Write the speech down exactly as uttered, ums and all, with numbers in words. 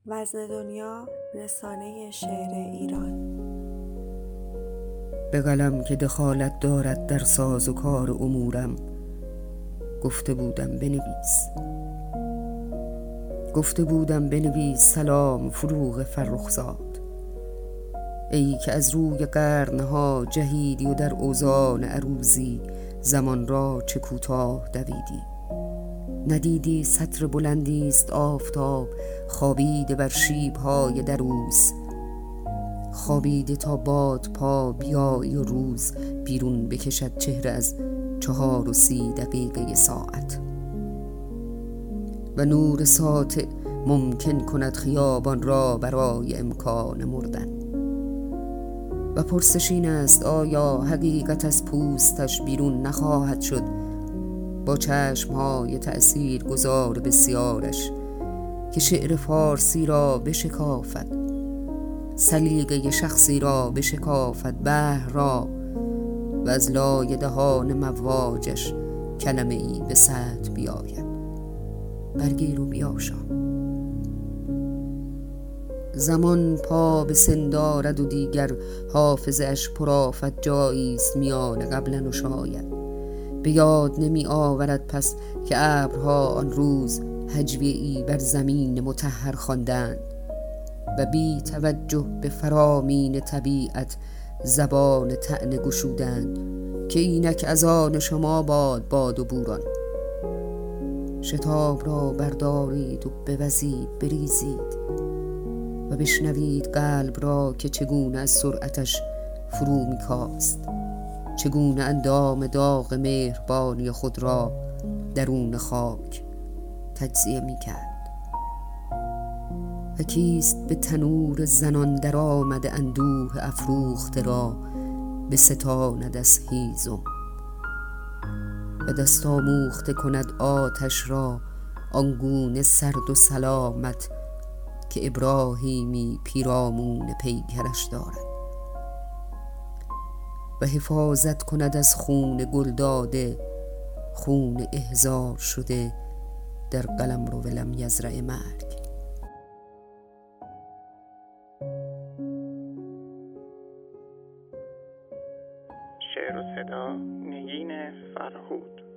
وزن دنیا، رسانه شعر ایران. به قلم که دخالت دارد در ساز و کار امورم، گفته بودم بنویس گفته بودم بنویس سلام فروغ فرخزاد. ای که از روی قرنها جهیدی و در اوزان عروضی زمان را چه کوتاه دویدی. ندیدی سطر بلندی است آفتاب خوابیده بر شیب‌های دروس، خوابیده تا باد پا بیایی و روز بیرون بکشد چهره از چهار و سی دقیقه ساعت، و نور ساطع ممکن کند خیابان را برای امکان مردن. و پرسش این است آیا حقیقت از پوستش بیرون نخواهد شد با چشمهای تأثیر گذار بسیارش که شعر فارسی را بشکافد، سلیقه شخصی را بشکافد، بحر را، و از لای دهان مواجش کلمه ای به سطح بیاید. برگیر و بیاشا. زمان پا به سن دارد و دیگر حافظه اش پرآفت جایی است میان قبلا و شاید. به یاد نمی آورد پس که ابرها آن روز هجویه‌ای بر زمین مطهر خواندند و بی توجه به فرامین طبیعت زبان طعنه گشودند که اینک از آن شما باد باد و بوران. شتاب را بردارید و بوزید، بریزید و بشنوید قلب را که چگونه از سرعتش فرو میکاست، چگونه اندام داغ مهربانی خود را درون خاک تجزیه میکرد. و کیست به تنور زنان در آمده اندوه افروخته را به ستاند از هیزم، و دست آموخته کند آتش را آنگونه سرد و سلامت که ابراهیمی پیرامون پیکرش دارد، و حفاظت کند از خون گل داده، خون احضار شده در قلمرو لم یزرع مرگ. شعر و صدا نگین فرهود.